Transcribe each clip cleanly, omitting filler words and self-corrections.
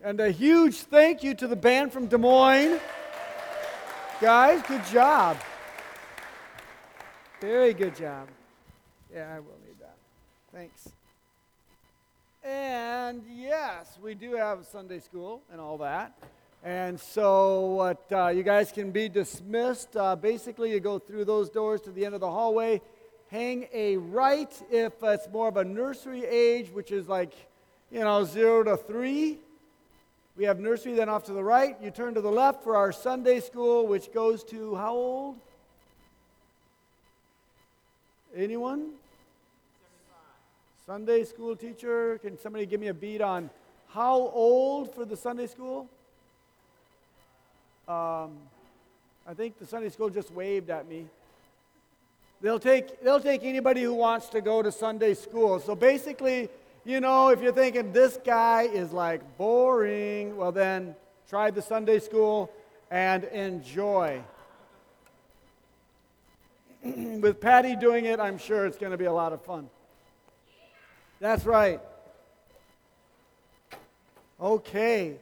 And a huge thank you to the band from Des Moines. Guys, good job. Very good job. Yeah, I will need that. Thanks. And yes, we do have Sunday school and all that. And so you guys can be dismissed. Basically, you go through those doors to the end of the hallway. Hang a right if it's more of a nursery age, which is like, 0 to 3. We have nursery, then off to the right. You turn to the left for our Sunday school, which goes to how old? Anyone? 75. Sunday school teacher, can somebody give me a beat on how old for the Sunday school? I think the Sunday school just waved at me. They'll take anybody who wants to go to Sunday school. So basically, if you're thinking this guy is like boring, well then try the Sunday school and enjoy. With Patty doing it, I'm sure it's going to be a lot of fun. That's right. Okay.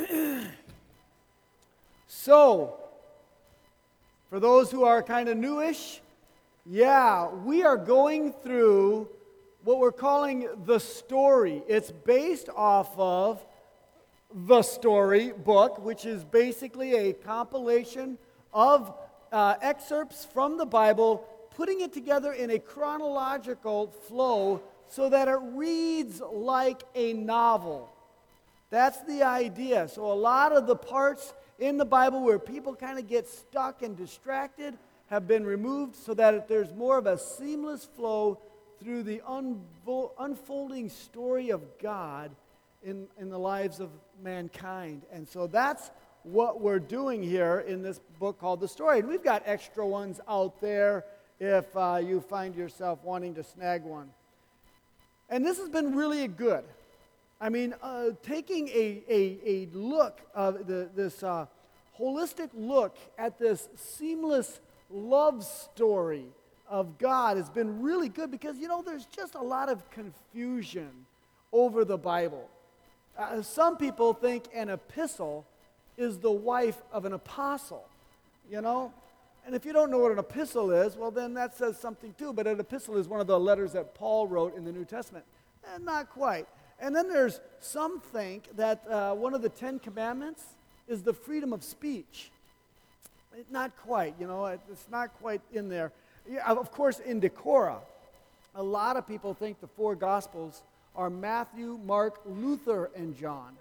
So, for those who are kind of newish, we are going through what we're calling the story. It's based off of the story book, which is basically a compilation of excerpts from the Bible, putting it together in a chronological flow so that it reads like a novel. That's the idea. So a lot of the parts in the Bible where people kind of get stuck and distracted have been removed so that there's more of a seamless flow through the unfolding story of God in the lives of mankind. And so that's what we're doing here in this book called The Story. And we've got extra ones out there if you find yourself wanting to snag one. And this has been really good. I mean, taking a look of this holistic look at this seamless love story of God has been really good because, there's just a lot of confusion over the Bible. Some people think an epistle is the wife of an apostle, And if you don't know what an epistle is, well, then that says something too. But an epistle is one of the letters that Paul wrote in the New Testament. Not quite. And then there's some think that one of the 10 Commandments is the freedom of speech. Not quite, it's not quite in there. Yeah, of course, in Decorah, a lot of people think the 4 Gospels are Matthew, Mark, Luther, and John.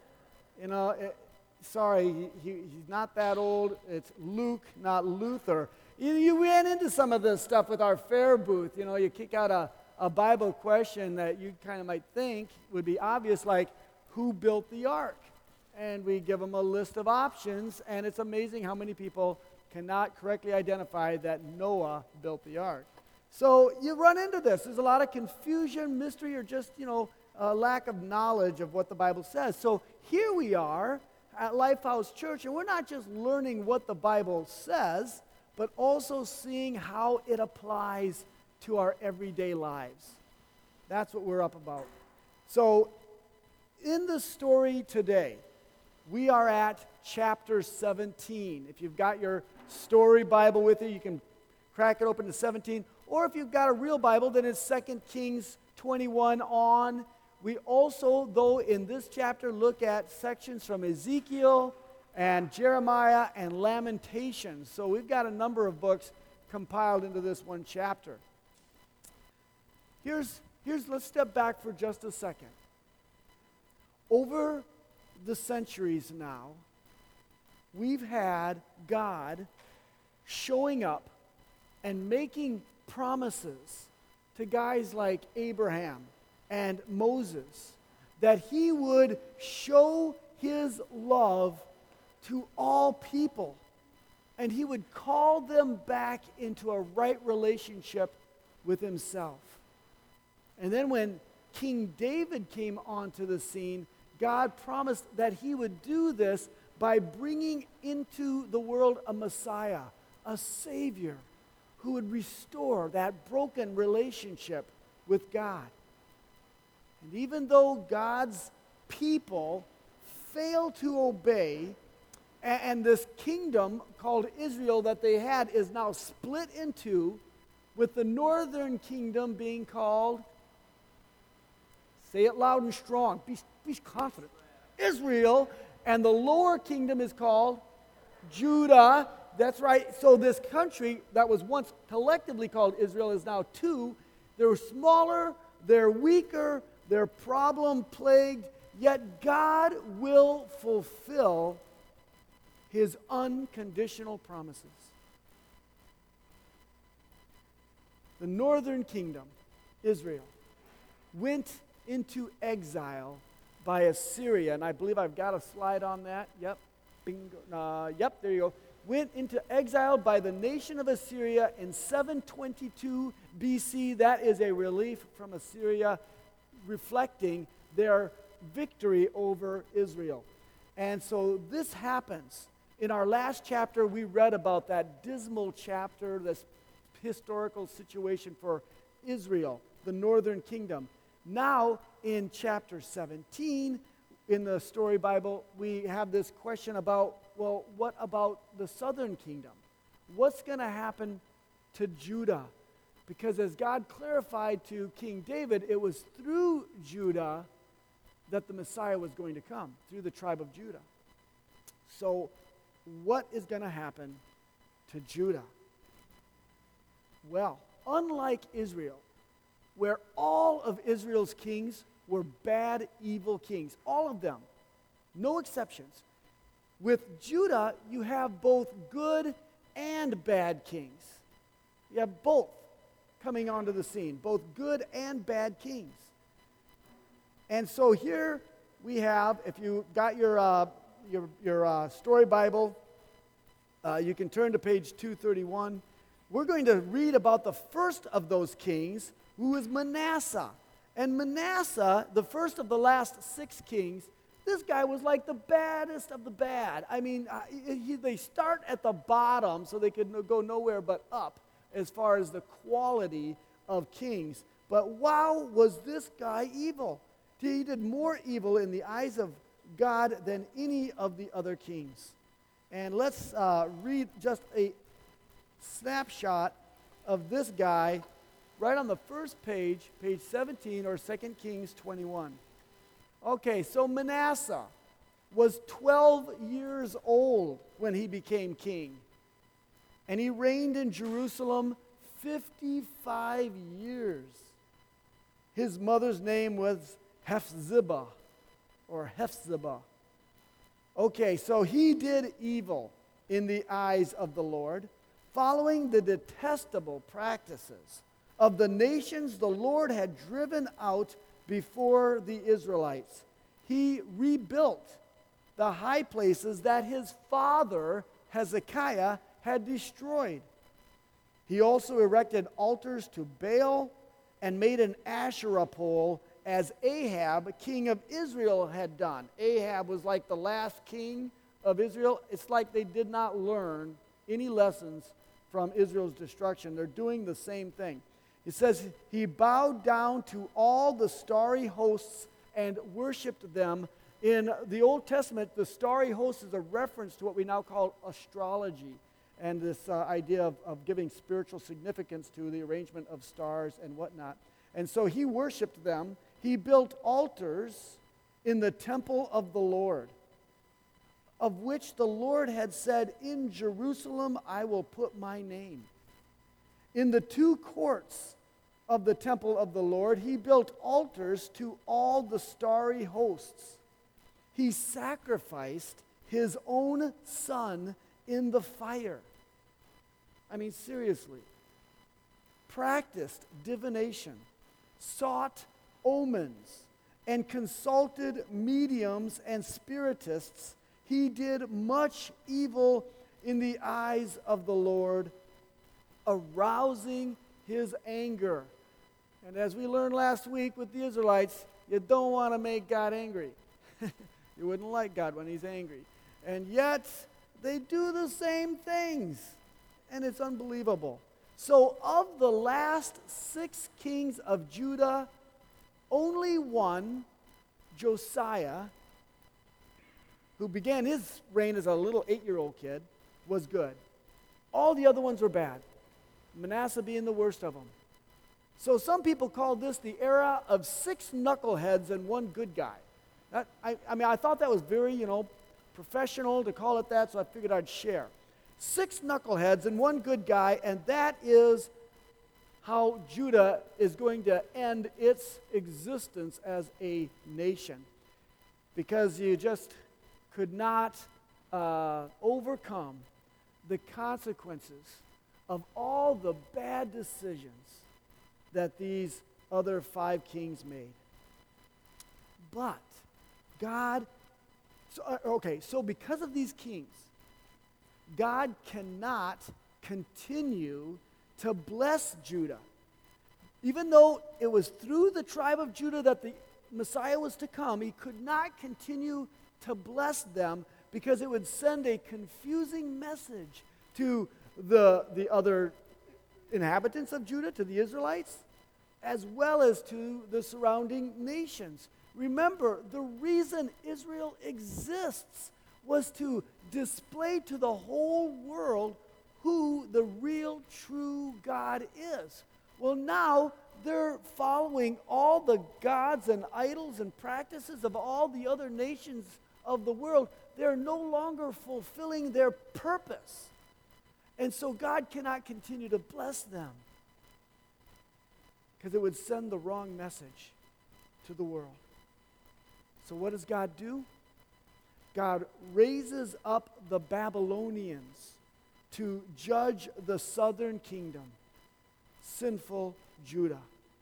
Sorry, he's not that old. It's Luke, not Luther. You ran into some of this stuff with our fair booth. You kick out a Bible question that you kind of might think would be obvious, like, who built the ark? And we give them a list of options, and it's amazing how many people cannot correctly identify that Noah built the ark. So you run into this. There's a lot of confusion, mystery, or just, a lack of knowledge of what the Bible says. So here we are at Lifehouse Church, and we're not just learning what the Bible says, but also seeing how it applies to our everyday lives. That's what we're up about. So in the story today, we are at chapter 17. If you've got your story Bible with you, you can crack it open to 17. Or if you've got a real Bible, then it's 2 Kings 21 on. We also, though, in this chapter, look at sections from Ezekiel and Jeremiah and Lamentations. So we've got a number of books compiled into this one chapter. Let's step back for just a second. Over the centuries now, we've had God showing up and making promises to guys like Abraham and Moses that he would show his love to all people and he would call them back into a right relationship with himself. And then when King David came onto the scene, God promised that he would do this by bringing into the world a Messiah, a Savior, who would restore that broken relationship with God. And even though God's people fail to obey, and this kingdom called Israel that they had is now split in two, with the northern kingdom being called, say it loud and strong, be confident, Israel, and the lower kingdom is called Judah. That's right. So this country that was once collectively called Israel is now two. They're smaller, they're weaker, they're problem-plagued, yet God will fulfill his unconditional promises. The northern kingdom, Israel, went into exile by Assyria, and I believe I've got a slide on that. Yep, bingo. Yep, there you go. Went into exile by the nation of Assyria in 722 BC. That is a relief from Assyria, reflecting their victory over Israel. And so this happens. In our last chapter, we read about that dismal chapter, this historical situation for Israel, the northern kingdom. Now, in chapter 17, in the story Bible, we have this question about, well, what about the southern kingdom? What's going to happen to Judah? Because as God clarified to King David, it was through Judah that the Messiah was going to come, through the tribe of Judah. So, what is going to happen to Judah? Well, unlike Israel, where all of Israel's kings were bad, evil kings, all of them, no exceptions. With Judah, you have both good and bad kings. You have both coming onto the scene, both good and bad kings. And so here we have, if you got your story Bible, you can turn to page 231. We're going to read about the first of those kings, who is Manasseh. And Manasseh, the first of the last 6 kings, this guy was like the baddest of the bad. I mean, they start at the bottom so they could go nowhere but up as far as the quality of kings. But wow, was this guy evil. He did more evil in the eyes of God than any of the other kings. And let's read just a snapshot of this guy right on the first page, page 17, or 2 Kings 21. Okay, so Manasseh was 12 years old when he became king. And he reigned in Jerusalem 55 years. His mother's name was Hephzibah, or Hephzibah. Okay, so he did evil in the eyes of the Lord, following the detestable practices of the nations the Lord had driven out before the Israelites. He rebuilt the high places that his father Hezekiah had destroyed. He also erected altars to Baal and made an Asherah pole, as Ahab, king of Israel, had done. Ahab was like the last king of Israel. It's like they did not learn any lessons from Israel's destruction. They're doing the same thing. It says he bowed down to all the starry hosts and worshipped them. In the Old Testament, the starry host is a reference to what we now call astrology, and this idea of giving spiritual significance to the arrangement of stars and whatnot. And so he worshipped them. He built altars in the temple of the Lord, of which the Lord had said, "In Jerusalem I will put my name." In the 2 courts of the temple of the Lord, he built altars to all the starry hosts. He sacrificed his own son in the fire. I mean, seriously. Practiced divination, sought omens, and consulted mediums and spiritists. He did much evil in the eyes of the Lord, arousing his anger. And as we learned last week with the Israelites, you don't want to make God angry. You wouldn't like God when he's angry. And yet, they do the same things. And it's unbelievable. So of the last 6 kings of Judah, only one, Josiah, who began his reign as a little 8-year-old kid, was good. All the other ones were bad, Manasseh being the worst of them. So some people call this the era of 6 knuckleheads and 1 good guy. I thought that was very, professional to call it that, so I figured I'd share. 6 knuckleheads and 1 good guy, and that is how Judah is going to end its existence as a nation. Because you just could not overcome the consequences of all the bad decisions that these other 5 kings made. But God, so because of these kings, God cannot continue to bless Judah. Even though it was through the tribe of Judah that the Messiah was to come, he could not continue to bless them because it would send a confusing message to the other inhabitants of Judah, to the Israelites, as well as to the surrounding nations. Remember, the reason Israel exists was to display to the whole world who the real, true God is. Well, now they're following all the gods and idols and practices of all the other nations of the world. They're no longer fulfilling their purpose. And so God cannot continue to bless them because it would send the wrong message to the world. So what does God do? God raises up the Babylonians to judge the southern kingdom, sinful Judah.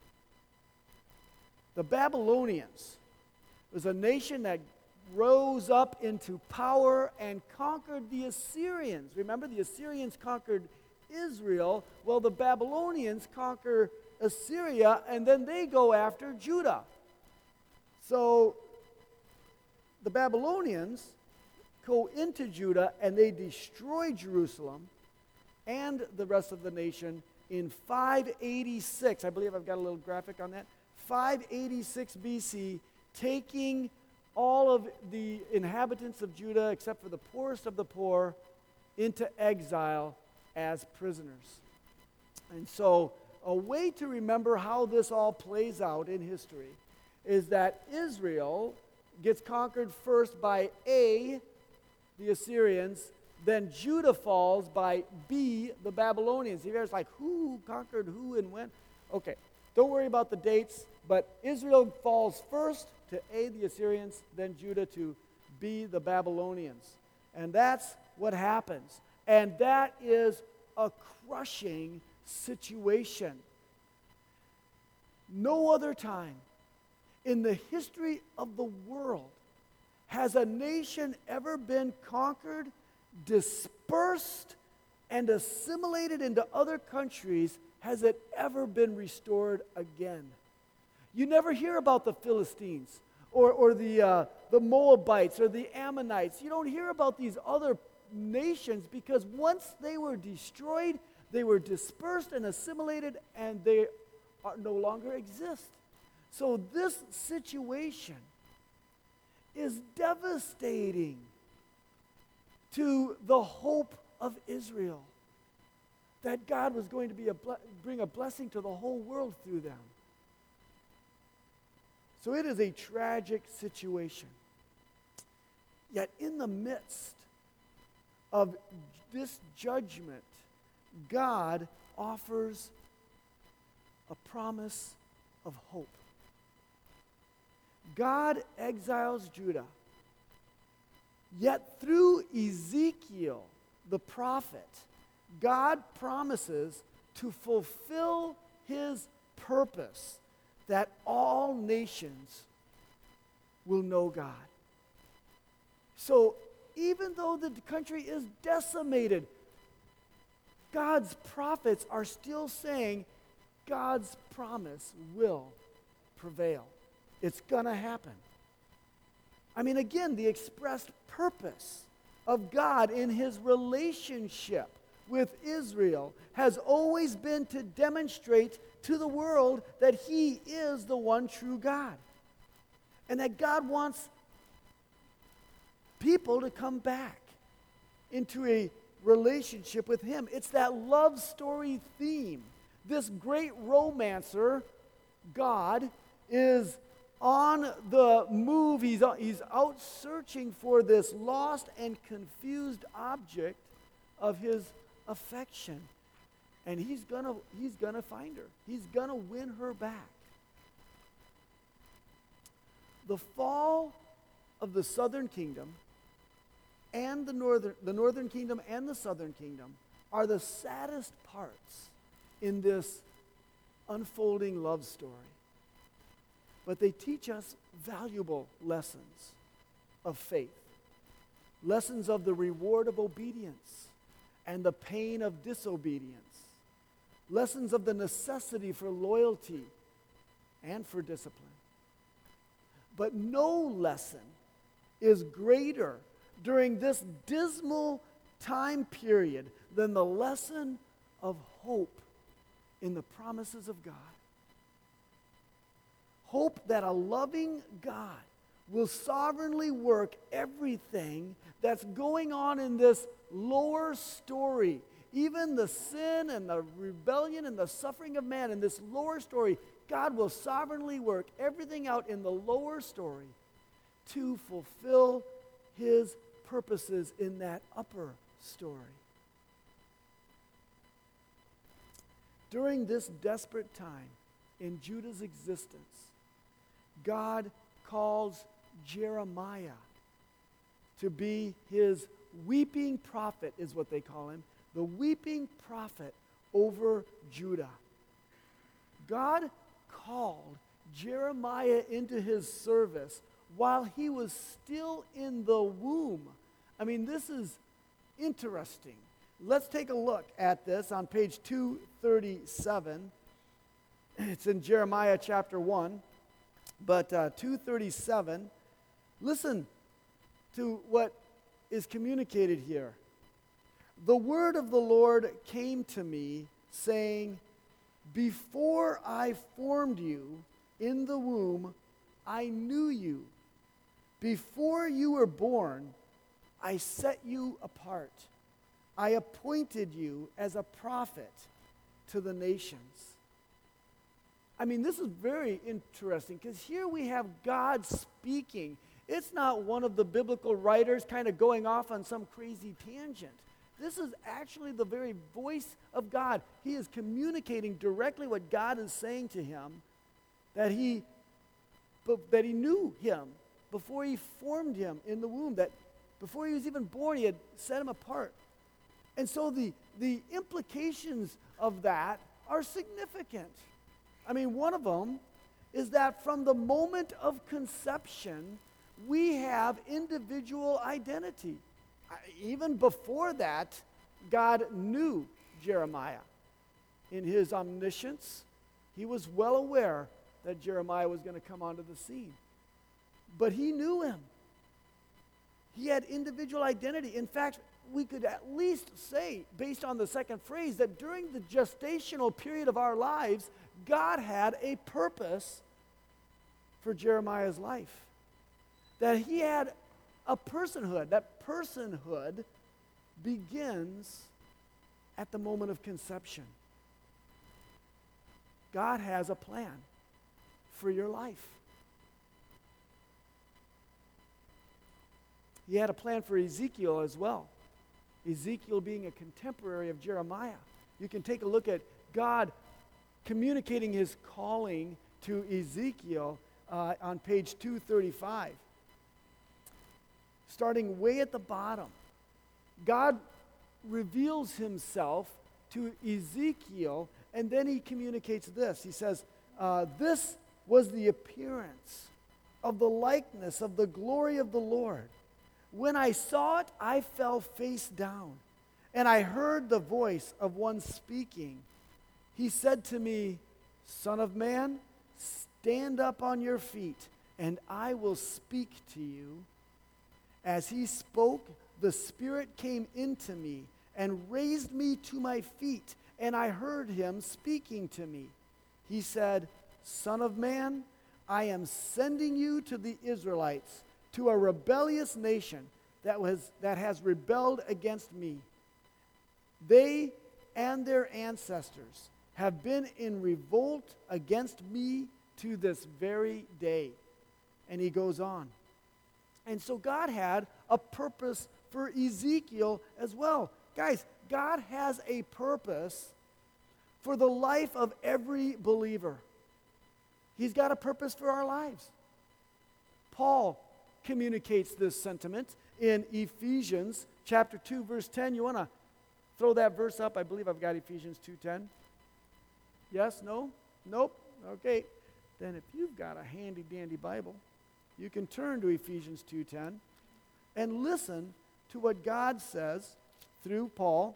The Babylonians was a nation that rose up into power and conquered the Assyrians. Remember, the Assyrians conquered Israel. Well, the Babylonians conquer Assyria, and then they go after Judah. So the Babylonians go into Judah, and they destroy Jerusalem and the rest of the nation in 586. I believe I've got a little graphic on that. 586 BC, taking all of the inhabitants of Judah, except for the poorest of the poor, into exile as prisoners. And so a way to remember how this all plays out in history is that Israel gets conquered first by A, the Assyrians, then Judah falls by B, the Babylonians. You're like, who conquered who and when? Okay, don't worry about the dates, but Israel falls first to A, the Assyrians, then Judah to B, the Babylonians. And that's what happens. And that is a crushing situation. No other time in the history of the world has a nation ever been conquered, dispersed, and assimilated into other countries. Has it ever been restored again? You never hear about the Philistines or the Moabites or the Ammonites. You don't hear about these other nations because once they were destroyed, they were dispersed and assimilated, and they no longer exist. So this situation is devastating to the hope of Israel, that God was going to bring a blessing to the whole world through them. So it is a tragic situation. Yet in the midst of this judgment, God offers a promise of hope. God exiles Judah, yet through Ezekiel, the prophet, God promises to fulfill his purpose that all nations will know God. So even though the country is decimated, God's prophets are still saying God's promise will prevail. It's going to happen. I mean, again, the expressed purpose of God in his relationship with Israel has always been to demonstrate to the world that he is the one true God. And that God wants people to come back into a relationship with him. It's that love story theme. This great romancer, God, is on the move. He's out searching for this lost and confused object of his affection. And he's gonna find her. He's gonna win her back. The fall of the southern kingdom and the northern kingdom and the southern kingdom are the saddest parts in this unfolding love story. But they teach us valuable lessons of faith, lessons of the reward of obedience and the pain of disobedience, lessons of the necessity for loyalty and for discipline. But no lesson is greater during this dismal time period than the lesson of hope in the promises of God. Hope that a loving God will sovereignly work everything that's going on in this lower story, even the sin and the rebellion and the suffering of man in this lower story. God will sovereignly work everything out in the lower story to fulfill his purposes in that upper story. During this desperate time in Judah's existence, God calls Jeremiah to be his weeping prophet, is what they call him, the weeping prophet over Judah. God called Jeremiah into his service while he was still in the womb. I mean, this is interesting. Let's take a look at this on page 237. It's in Jeremiah chapter 1, but 237. Listen to what is communicated here. The word of the Lord came to me, saying, before I formed you in the womb, I knew you. Before you were born, I set you apart. I appointed you as a prophet to the nations. I mean, this is very interesting because here we have God speaking. It's not one of the biblical writers kind of going off on some crazy tangent. This is actually the very voice of God. He is communicating directly what God is saying to him, that he knew him before he formed him in the womb, that before he was even born, he had set him apart. And so the implications of that are significant. I mean, one of them is that from the moment of conception, we have individual identity. Even before that, God knew Jeremiah. In his omniscience, he was well aware that Jeremiah was going to come onto the scene. But he knew him. He had individual identity. In fact, we could at least say, based on the second phrase, that during the gestational period of our lives, God had a purpose for Jeremiah's life. That he had a personhood. That personhood begins at the moment of conception. God has a plan for your life. He had a plan for Ezekiel as well. Ezekiel being a contemporary of Jeremiah. You can take a look at God communicating his calling to Ezekiel on page 235. Starting way at the bottom, God reveals himself to Ezekiel, and then he communicates this. He says, this was the appearance of the likeness of the glory of the Lord. When I saw it, I fell face down, and I heard the voice of one speaking. He said to me, Son of man, stand up on your feet, and I will speak to you. As he spoke, the Spirit came into me and raised me to my feet, and I heard him speaking to me. He said, Son of man, I am sending you to the Israelites, to a rebellious nation, that has rebelled against me. They and their ancestors have been in revolt against me to this very day." And he goes on. And so God had a purpose for Ezekiel as well. Guys, God has a purpose for the life of every believer. He's got a purpose for our lives. Paul communicates this sentiment in Ephesians chapter 2, verse 10. You want to throw that verse up? I believe I've got Ephesians 2:10. Yes? No? Nope? Okay. Then if you've got a handy-dandy Bible, you can turn to Ephesians 2:10 and listen to what God says through Paul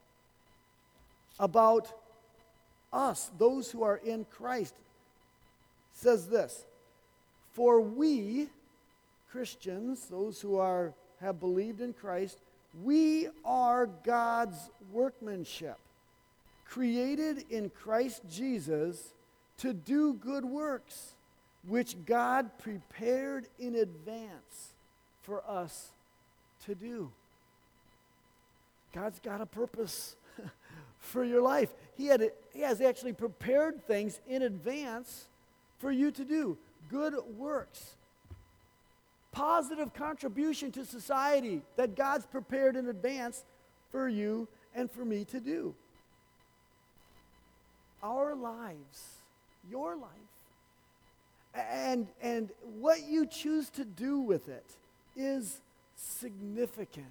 about us, those who are in Christ. It says this: "For we, Christians, those who have believed in Christ, we are God's workmanship, created in Christ Jesus to do good works, which God prepared in advance for us to do." God's got a purpose for your life. He has actually prepared things in advance for you to do. Good works. Positive contribution to society that God's prepared in advance for you and for me to do. Our lives, your life, and what you choose to do with it is significant.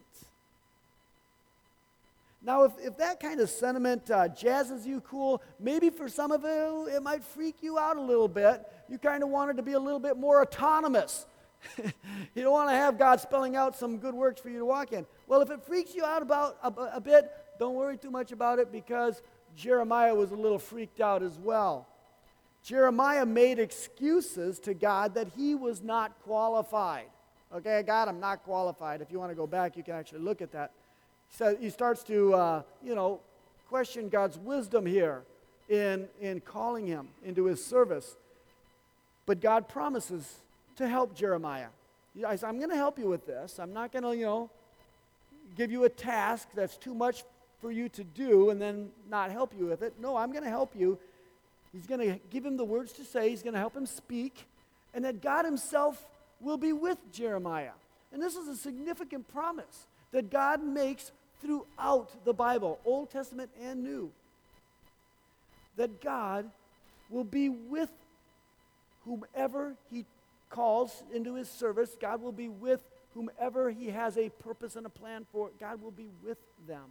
Now, if that kind of sentiment jazzes you cool, maybe for some of you, it might freak you out a little bit. You kind of want it to be a little bit more autonomous. You don't want to have God spelling out some good works for you to walk in. Well, if it freaks you out about a bit, don't worry too much about it, because Jeremiah was a little freaked out as well. Jeremiah made excuses to God that he was not qualified. Okay, God, I'm not qualified. If you want to go back, you can actually look at that. So he starts to, question God's wisdom here in calling him into his service. But God promises to help Jeremiah. I said, I'm going to help you with this. I'm not going to, give you a task that's too much for you to do and then not help you with it. No, I'm going to help you. He's going to give him the words to say. He's going to help him speak. And that God himself will be with Jeremiah. And this is a significant promise that God makes throughout the Bible, Old Testament and New. That God will be with whomever he calls into his service. God will be with whomever he has a purpose and a plan for. God will be with them.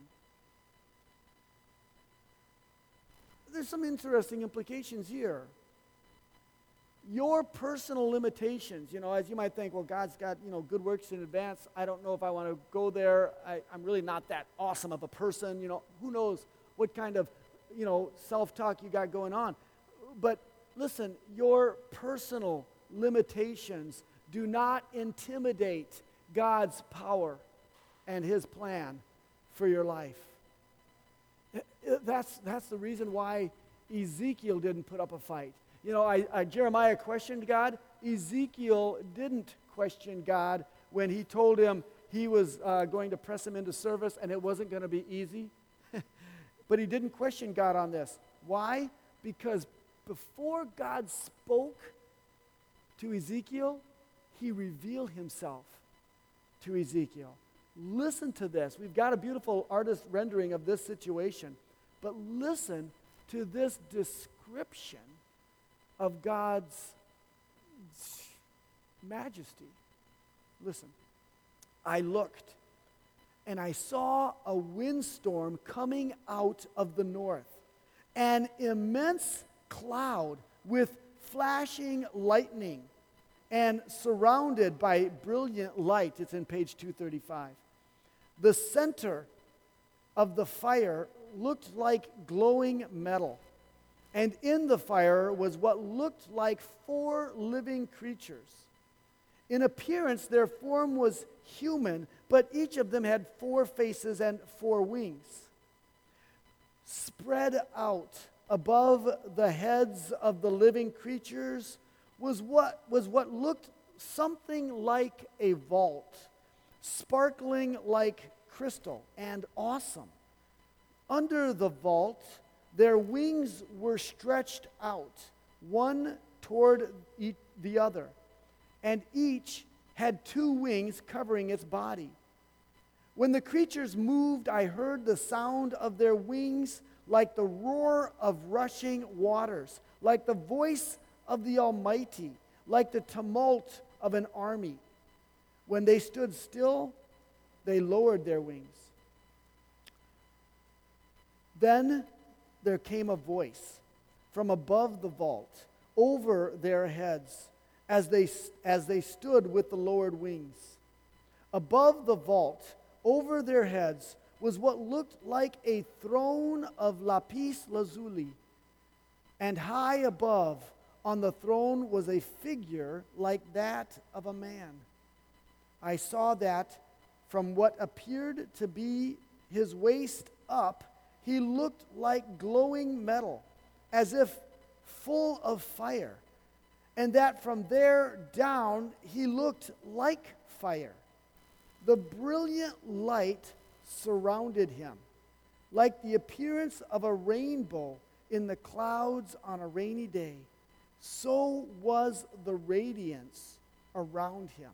There's some interesting implications here. Your personal limitations, as you might think, well, God's got, good works in advance. I don't know if I want to go there. I'm really not that awesome of a person. Who knows what kind of, self-talk you got going on. But listen, your personal limitations do not intimidate God's power and his plan for your life. That's the reason why Ezekiel didn't put up a fight. Jeremiah questioned God. Ezekiel didn't question God when he told him he was going to press him into service and it wasn't going to be easy. But he didn't question God on this. Why? Because before God spoke to Ezekiel, he revealed himself to Ezekiel. Listen to this. We've got a beautiful artist rendering of this situation. But listen to this description of God's majesty. Listen. I looked, and I saw a windstorm coming out of the north, an immense cloud with flashing lightning and surrounded by brilliant light. It's in page 235. The center of the fire looked like glowing metal. And in the fire was what looked like 4 living creatures. In appearance, their form was human, but each of them had 4 faces and 4 wings. Spread out above the heads of the living creatures was what looked something like a vault, sparkling like crystal and awesome. Under the vault, their wings were stretched out, one toward the other, and each had 2 wings covering its body. When the creatures moved, I heard the sound of their wings like the roar of rushing waters, like the voice of the Almighty, like the tumult of an army. When they stood still, they lowered their wings. Then there came a voice from above the vault over their heads as they stood with the lowered wings. Above the vault, over their heads, was what looked like a throne of lapis lazuli, and high above on the throne was a figure like that of a man. I saw that from what appeared to be his waist up, he looked like glowing metal, as if full of fire, and that from there down he looked like fire. The brilliant light surrounded him, like the appearance of a rainbow in the clouds on a rainy day. So was the radiance around him.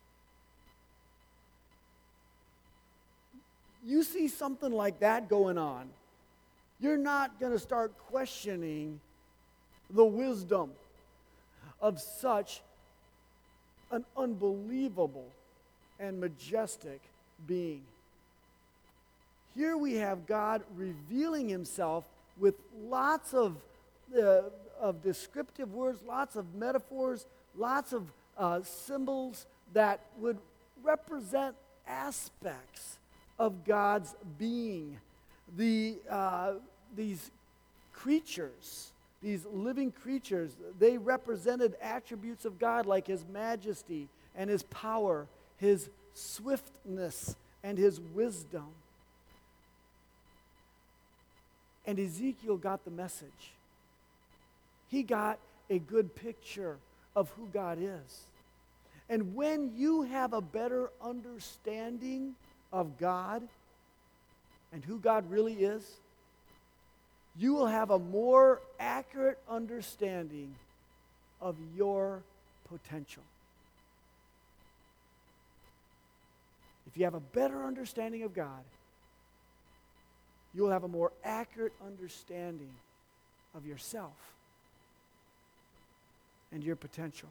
You see something like that going on, you're not going to start questioning the wisdom of such an unbelievable and majestic being. Here we have God revealing himself with lots of descriptive words, lots of metaphors, lots of symbols that would represent aspects of God's being. These creatures, these living creatures, they represented attributes of God like his majesty and his power, his swiftness and his wisdom. And Ezekiel got the message. He got a good picture of who God is. And when you have a better understanding of God and who God really is, you will have a more accurate understanding of your potential. If you have a better understanding of God, you will have a more accurate understanding of yourself and your potential.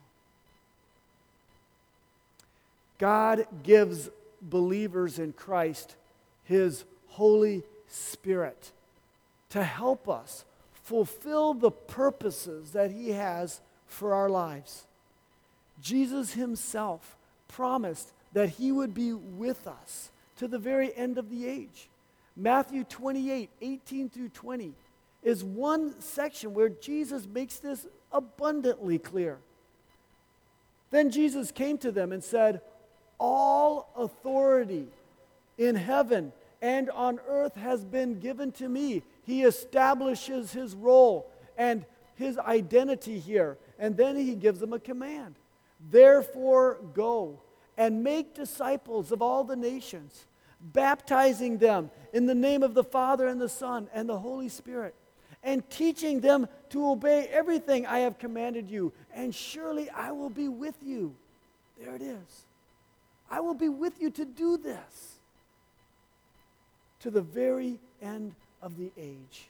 God gives believers in Christ his Holy Spirit to help us fulfill the purposes that he has for our lives. Jesus himself promised that he would be with us to the very end of the age. Matthew 28, 18 through 20 is one section where Jesus makes this abundantly clear. Then Jesus came to them and said, "All authority in heaven and on earth has been given to me." He establishes his role and his identity here. And then he gives them a command. "Therefore go and make disciples of all the nations, baptizing them in the name of the Father and the Son and the Holy Spirit, and teaching them to obey everything I have commanded you. And surely I will be with you." There it is. I will be with you to do this to the very end of the age.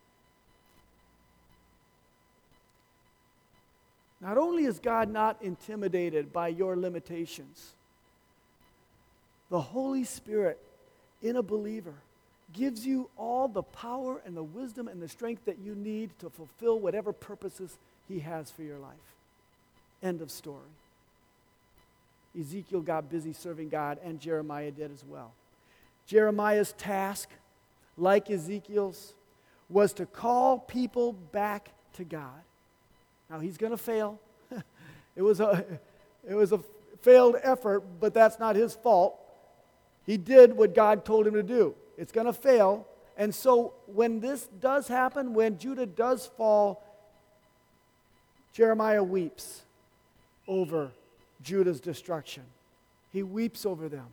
Not only is God not intimidated by your limitations, the Holy Spirit in a believer gives you all the power and the wisdom and the strength that you need to fulfill whatever purposes he has for your life. End of story. Ezekiel got busy serving God, and Jeremiah did as well. Jeremiah's task, like Ezekiel's, was to call people back to God. Now, he's going to fail. It was a failed effort, but that's not his fault. He did what God told him to do. It's going to fail. And so when this does happen, when Judah does fall, Jeremiah weeps over Judah's destruction. He weeps over them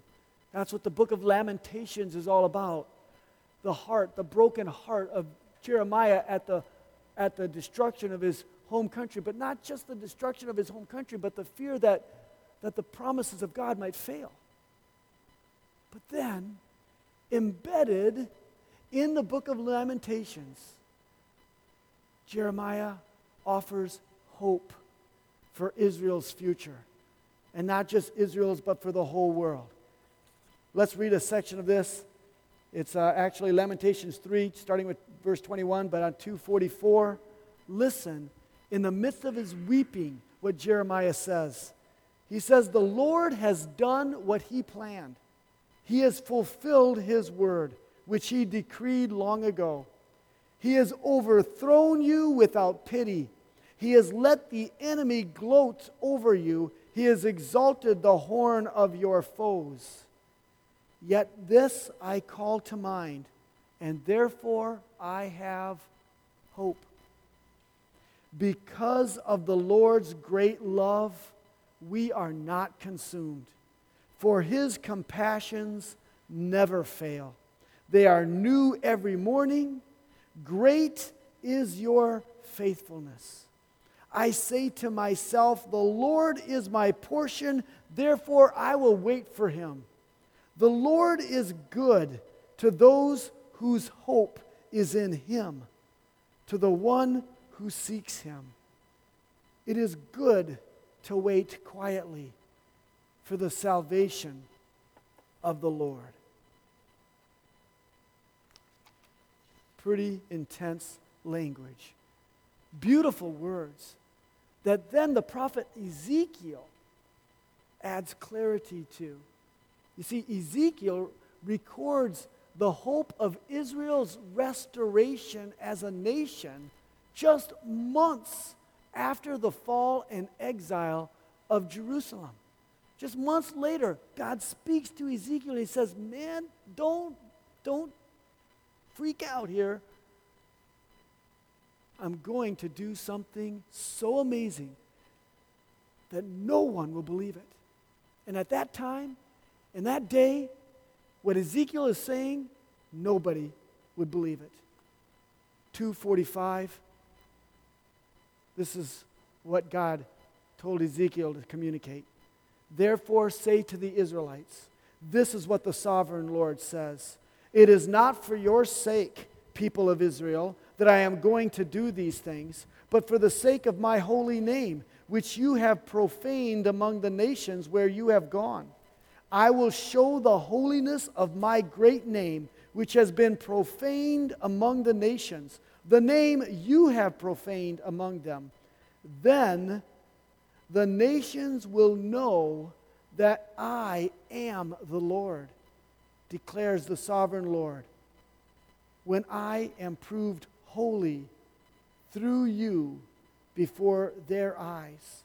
That's what the book of Lamentations is all about. The heart, the broken heart of Jeremiah at the destruction of his home country, but not just the destruction of his home country, but the fear that the promises of God might fail. But then, embedded in the book of Lamentations, Jeremiah offers hope for Israel's future. And not just Israel's, but for the whole world. Let's read a section of this. It's actually Lamentations 3, starting with verse 21, but on 2:44. Listen, in the midst of his weeping, what Jeremiah says. He says, "The Lord has done what he planned. He has fulfilled his word, which he decreed long ago. He has overthrown you without pity. He has let the enemy gloat over you. He has exalted the horn of your foes. Yet this I call to mind, and therefore I have hope. Because of the Lord's great love, we are not consumed, for his compassions never fail. They are new every morning. Great is your faithfulness. I say to myself, the Lord is my portion, therefore I will wait for him. The Lord is good to those whose hope is in him, to the one who seeks him. It is good to wait quietly for the salvation of the Lord." Pretty intense language. Beautiful words that then the prophet Ezekiel adds clarity to. You see, Ezekiel records the hope of Israel's restoration as a nation just months after the fall and exile of Jerusalem. Just months later, God speaks to Ezekiel and he says, man, don't freak out here. I'm going to do something so amazing that no one will believe it. And at that time, in that day, what Ezekiel is saying, nobody would believe it. 2:45. This is what God told Ezekiel to communicate. "Therefore say to the Israelites, this is what the sovereign Lord says. It is not for your sake, people of Israel, that I am going to do these things, but for the sake of my holy name, which you have profaned among the nations where you have gone. I will show the holiness of my great name, which has been profaned among the nations, the name you have profaned among them. Then the nations will know that I am the Lord, declares the sovereign Lord, when I am proved holy through you before their eyes."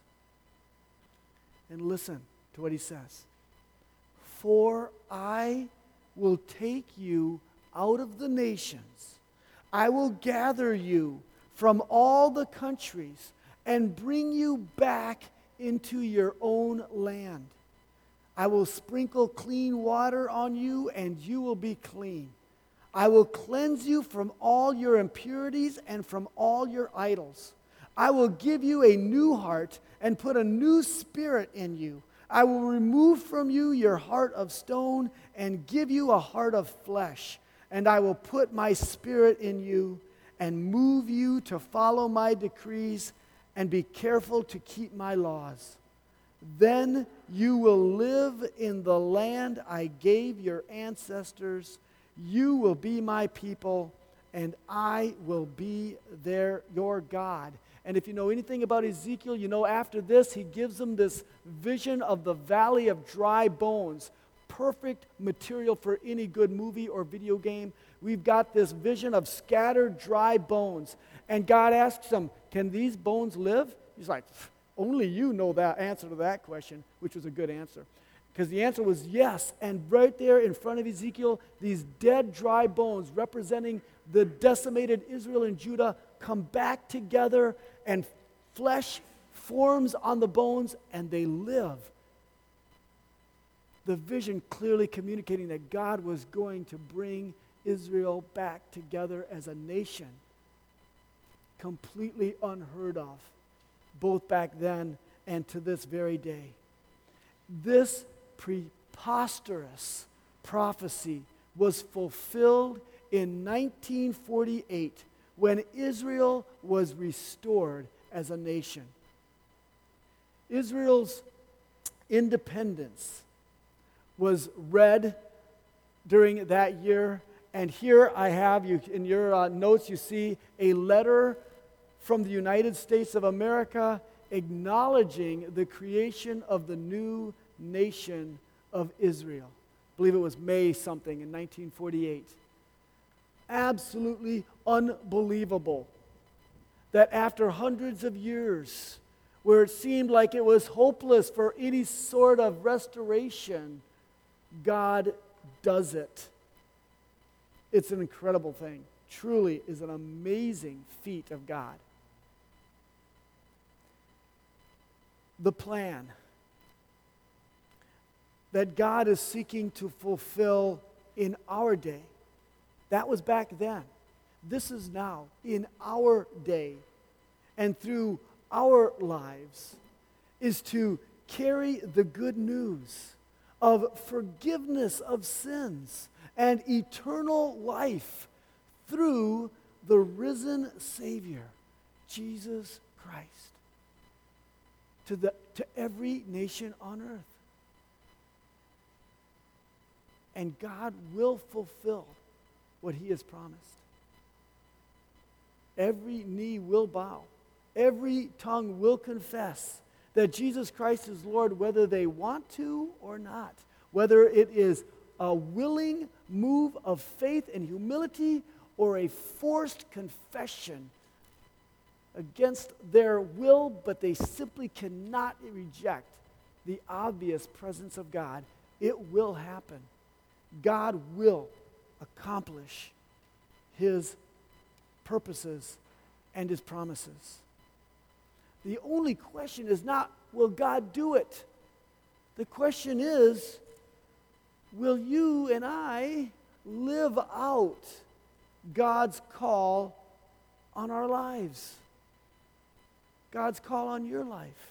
And listen to what he says. "For I will take you out of the nations. I will gather you from all the countries and bring you back into your own land. I will sprinkle clean water on you, and you will be clean. I will cleanse you from all your impurities and from all your idols. I will give you a new heart and put a new spirit in you. I will remove from you your heart of stone and give you a heart of flesh. And I will put my spirit in you and move you to follow my decrees and be careful to keep my laws. Then you will live in the land I gave your ancestors. You will be my people, and I will be your God." And if you know anything about Ezekiel, you know after this, he gives them this vision of the valley of dry bones. Perfect material for any good movie or video game. We've got this vision of scattered dry bones. And God asks him, can these bones live? He's like, only you know that answer to that question, which was a good answer. Because the answer was yes. And right there in front of Ezekiel, these dead, dry bones representing the decimated Israel and Judah come back together, and flesh forms on the bones, and they live. The vision clearly communicating that God was going to bring Israel back together as a nation. Completely unheard of, both back then and to this very day. This preposterous prophecy was fulfilled in 1948 when Israel was restored as a nation. Israel's independence was read during that year, and here I have you in your notes, you see a letter from the United States of America acknowledging the creation of the new nation of Israel. I believe it was May something in 1948. Absolutely unbelievable that after hundreds of years, where it seemed like it was hopeless for any sort of restoration, God does it. It's an incredible thing. Truly is an amazing feat of God. The plan that God is seeking to fulfill in our day, that was back then. This is now, in our day, and through our lives, is to carry the good news of forgiveness of sins and eternal life through the risen Savior, Jesus Christ, to every nation on earth. And God will fulfill what He has promised. Every knee will bow. Every tongue will confess that Jesus Christ is Lord, whether they want to or not. Whether it is a willing move of faith and humility or a forced confession against their will, but they simply cannot reject the obvious presence of God. It will happen. God will accomplish His purposes and His promises. The only question is not, will God do it? The question is, will you and I live out God's call on our lives? God's call on your life.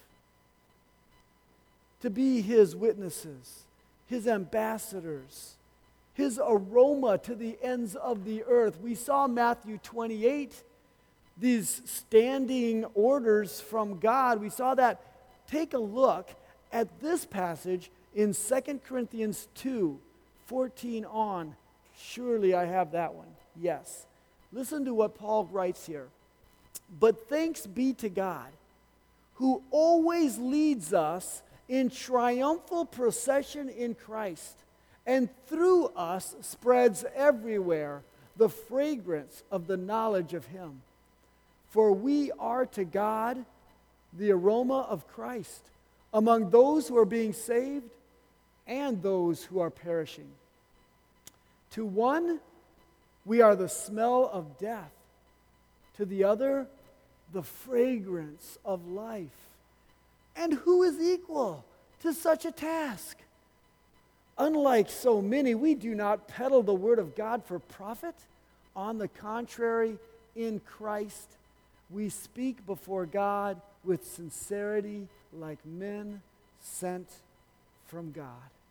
To be His witnesses, His ambassadors, His aroma to the ends of the earth. We saw Matthew 28, these standing orders from God. We saw that. Take a look at this passage in 2 Corinthians 2, 14 on. Surely I have that one. Yes. Listen to what Paul writes here. But thanks be to God, who always leads us in triumphal procession in Christ, and through us spreads everywhere the fragrance of the knowledge of Him. For we are to God the aroma of Christ among those who are being saved and those who are perishing. To one, we are the smell of death. To the other, the fragrance of life. And who is equal to such a task? Unlike so many, we do not peddle the word of God for profit. On the contrary, in Christ, we speak before God with sincerity like men sent from God.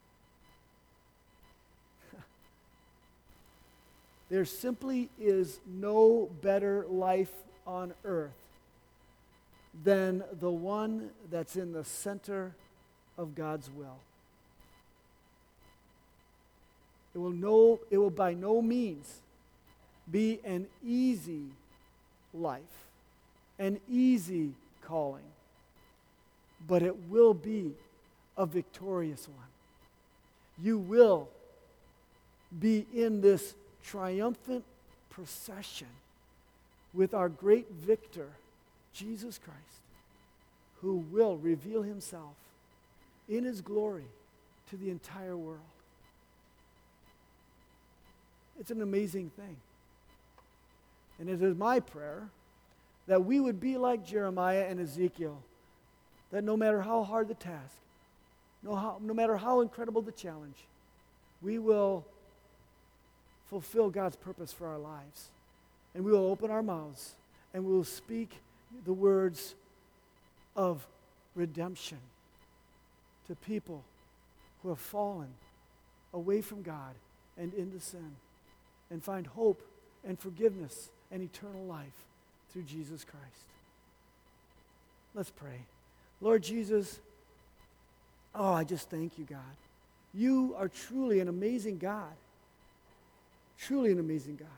There simply is no better life on earth than the one that's in the center of God's will. It will by no means be an easy life, an easy calling, but it will be a victorious one. You will be in this triumphant procession with our great victor, Jesus Christ, who will reveal Himself in His glory to the entire world. It's an amazing thing. And it is my prayer that we would be like Jeremiah and Ezekiel, that no matter how hard the task, no matter how incredible the challenge, we will fulfill God's purpose for our lives. And we will open our mouths and we will speak the words of redemption to people who have fallen away from God and into sin, and find hope and forgiveness and eternal life through Jesus Christ. Let's pray. Lord Jesus, I just thank you, God. You are truly an amazing God. Truly an amazing God.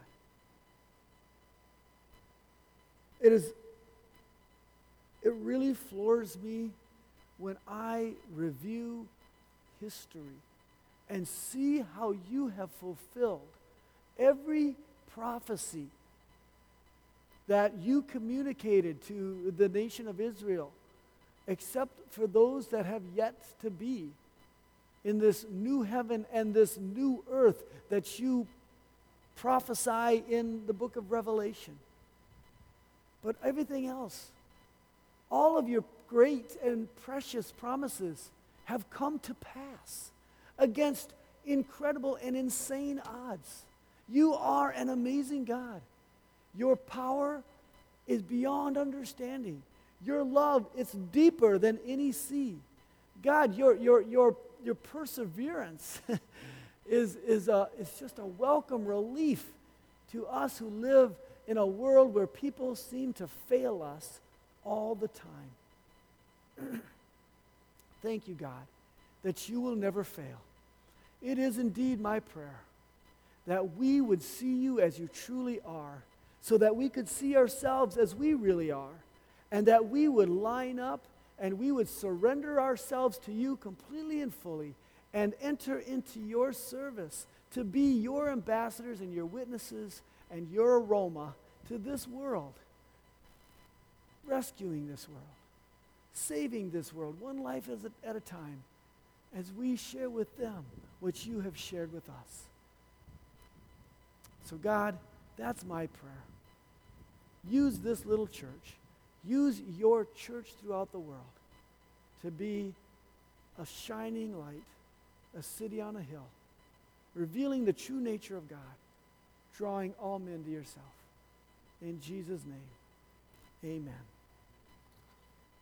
It really floors me when I review history and see how you have fulfilled every prophecy that you communicated to the nation of Israel, except for those that have yet to be in this new heaven and this new earth that you prophesy in the book of Revelation. But everything else, all of your great and precious promises have come to pass against incredible and insane odds. You are an amazing God. Your power is beyond understanding. Your love is deeper than any sea. God, your perseverance is just a welcome relief to us who live in a world where people seem to fail us all the time. Thank you, God, that you will never fail. It is indeed my prayer that we would see you as you truly are, so that we could see ourselves as we really are, and that we would line up and we would surrender ourselves to you completely and fully and enter into your service to be your ambassadors and your witnesses and your aroma to this world, rescuing this world, saving this world, one life at a time, as we share with them what you have shared with us. So God, that's my prayer. Use this little church. Use your church throughout the world to be a shining light, a city on a hill, revealing the true nature of God, drawing all men to yourself. In Jesus' name, amen.